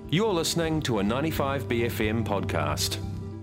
You're listening to a 95BFM podcast.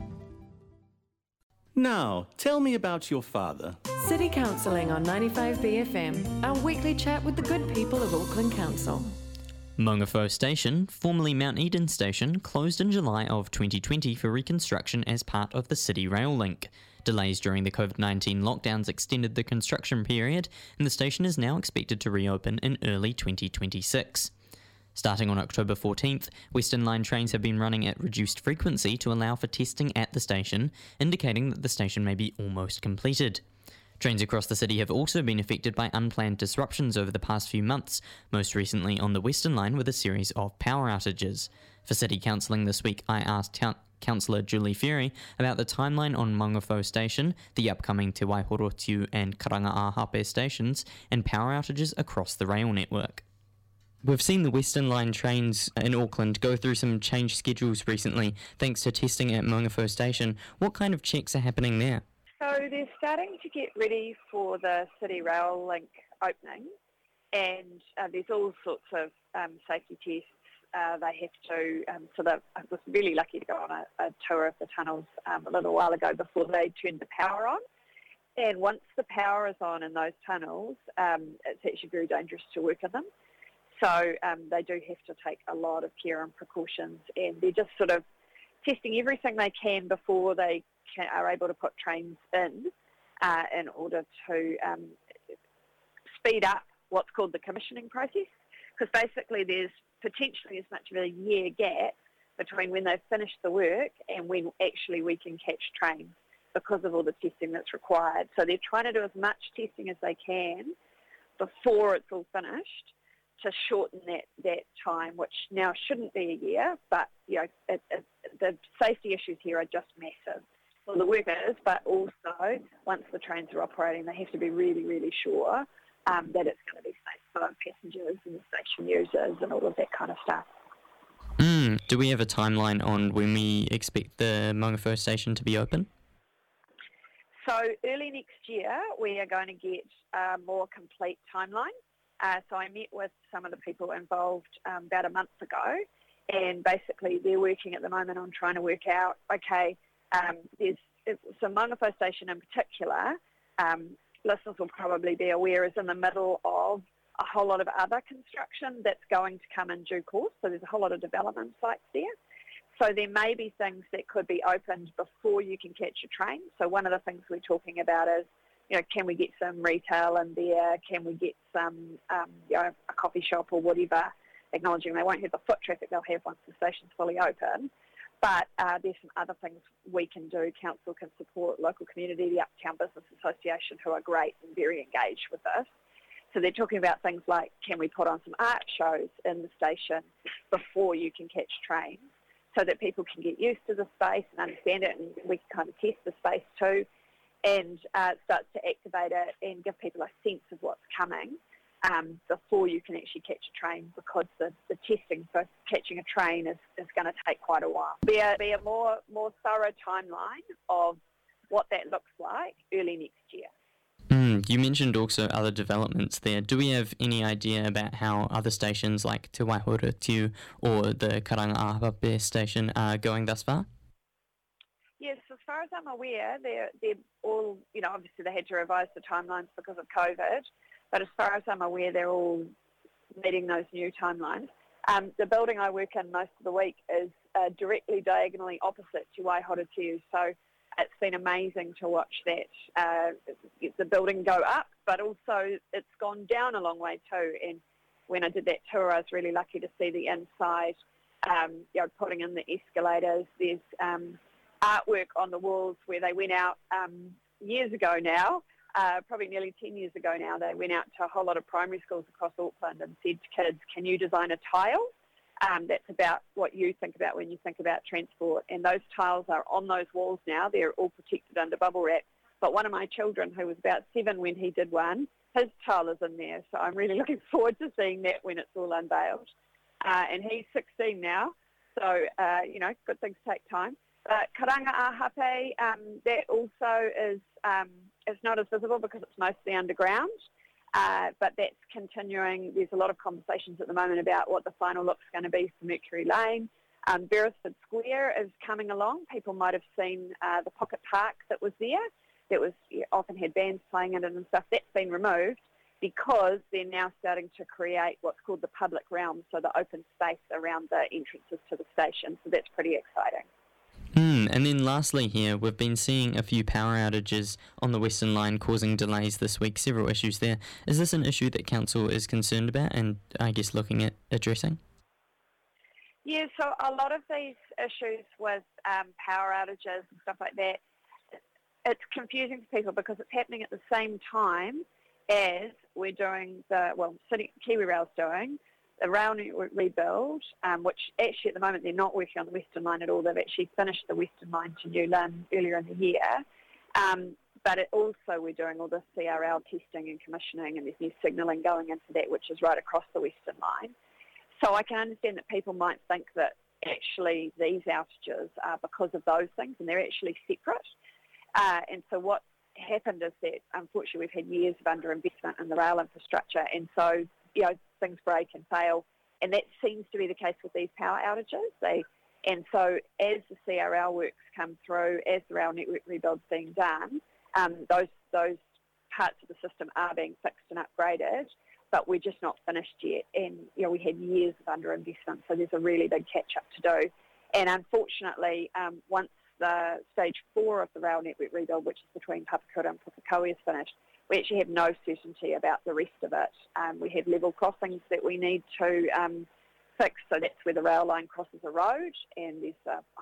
Now, tell me about your father. City Counselling on 95BFM, our weekly chat with the good people of Auckland Council. Mongafo Station, formerly Mount Eden Station, closed in July of 2020 for reconstruction as part of the City Rail Link. Delays during the COVID-19 lockdowns extended the construction period, and the station is now expected to reopen in early 2026. Starting on October 14th, Western Line trains have been running at reduced frequency to allow for testing at the station, indicating that the station may be almost completed. Trains across the city have also been affected by unplanned disruptions over the past few months, most recently on the Western Line with a series of power outages. For City Counselling this week, I asked Councillor Julie Ferry about the timeline on Mongafo Station, the upcoming Te Waihorotiu and Karangaʻahape stations, and power outages across the rail network. We've seen the Western Line trains in Auckland go through some changed schedules recently, thanks to testing at Mongafo Station. What kind of checks are happening there? So they're starting to get ready for the City Rail Link opening, and there's all sorts of safety tests they have to. I was really lucky to go on a tour of the tunnels a little while ago before they turned the power on. And once the power is on in those tunnels, it's actually very dangerous to work in them. So they do have to take a lot of care and precautions, and they're just sort of testing everything they can before they are able to put trains in order to speed up what's called the commissioning process, because basically there's potentially as much of a year gap between when they've finished the work and when actually we can catch trains because of all the testing that's required. So they're trying to do as much testing as they can before it's all finished, to shorten that time, which now shouldn't be a year, but the safety issues here are just massive for the workers, but also once the trains are operating, they have to be really, really sure that it's going to be safe for passengers and the station users and all of that kind of stuff. Do we have a timeline on when we expect the Mongafo Station to be open? So early next year, we are going to get a more complete timeline. So I met with some of the people involved about a month ago, and basically they're working at the moment on trying to work out, so Mongafo Station in particular, listeners will probably be aware, is in the middle of a whole lot of other construction that's going to come in due course. So there's a whole lot of development sites there. So there may be things that could be opened before you can catch a train. So one of the things we're talking about is, can we get some retail in there? Can we get some, a coffee shop or whatever, acknowledging they won't have the foot traffic they'll have once the station's fully open. But there's some other things we can do. Council can support local community, the Uptown Business Association, who are great and very engaged with this. So they're talking about things like, can we put on some art shows in the station before you can catch trains, so that people can get used to the space and understand it, and we can kind of test the space too, and starts to activate it and give people a sense of what's coming before you can actually catch a train, because the testing for catching a train is going to take quite a while. There'll be a more thorough timeline of what that looks like early next year. You mentioned also other developments there. Do we have any idea about how other stations like Te Waihorotiu or the Karangaʻahape station are going thus far? Yes, as far as I'm aware, they're all, obviously they had to revise the timelines because of COVID, but as far as I'm aware, they're all meeting those new timelines. The building I work in most of the week is directly diagonally opposite to Waihorotiu, so it's been amazing to watch that, the building go up, but also it's gone down a long way too. And when I did that tour, I was really lucky to see the inside, putting in the escalators. There's artwork on the walls where they went out years ago now, probably nearly 10 years ago now. They went out to a whole lot of primary schools across Auckland and said to kids, can you design a tile that's about what you think about when you think about transport? And those tiles are on those walls now. They're all protected under bubble wrap. But one of my children, who was about 7 when he did one, his tile is in there. So I'm really looking forward to seeing that when it's all unveiled. And he's 16 now, so, good things take time. But Karangaʻahape, that also is not as visible because it's mostly underground. but that's continuing. There's a lot of conversations at the moment about what the final look's going to be for Mercury Lane. Beresford Square is coming along. People might have seen the pocket park that was there. That was often had bands playing in it and stuff. That's been removed because they're now starting to create what's called the public realm, so the open space around the entrances to the station. So that's pretty exciting. And then lastly here, we've been seeing a few power outages on the Western Line causing delays this week, several issues there. Is this an issue that Council is concerned about and I guess looking at addressing? Yeah, so a lot of these issues with power outages and stuff like that, it's confusing for people because it's happening at the same time as we're doing Kiwi Rail's doing the rail network rebuild, which actually at the moment they're not working on the Western Line at all. They've actually finished the Western Line to New Lynn earlier in the year. But we're doing all the CRL testing and commissioning, and there's new signalling going into that, which is right across the Western Line. So I can understand that people might think that actually these outages are because of those things, and they're actually separate. And so what happened is that, unfortunately, we've had years of underinvestment in the rail infrastructure, and so things break and fail, and that seems to be the case with these power outages. And so as the CRL works come through, as the rail network rebuild's being done, those parts of the system are being fixed and upgraded, but we're just not finished yet. And we had years of underinvestment, so there's a really big catch-up to do. And unfortunately, once the stage 4 of the rail network rebuild, which is between Papakura and Pukekohe, is finished, we actually have no certainty about the rest of it. We have level crossings that we need to fix, so that's where the rail line crosses a road, and there's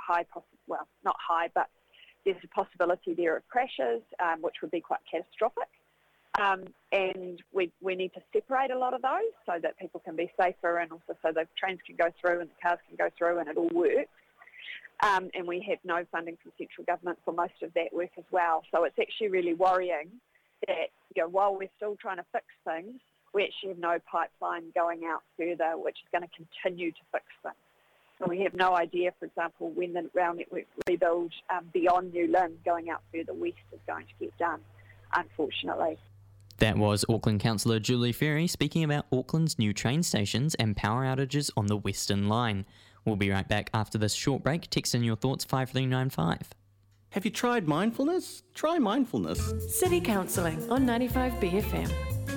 there's a possibility there of crashes, which would be quite catastrophic. And we need to separate a lot of those so that people can be safer, and also so the trains can go through and the cars can go through and it all works. And we have no funding from central government for most of that work as well. So it's actually really worrying that while we're still trying to fix things, we actually have no pipeline going out further, which is going to continue to fix things. So we have no idea, for example, when the rail network rebuild beyond New Lynn going out further west is going to get done, unfortunately. That was Auckland Councillor Julie Ferry speaking about Auckland's new train stations and power outages on the Western Line. We'll be right back after this short break. Text in your thoughts 5395. Have you tried mindfulness? Try mindfulness. City Counselling on 95BFM.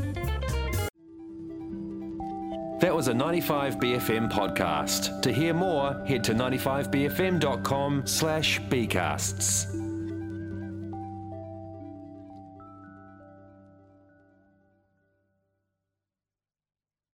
That was a 95BFM podcast. To hear more, head to 95bfm.com/bcasts.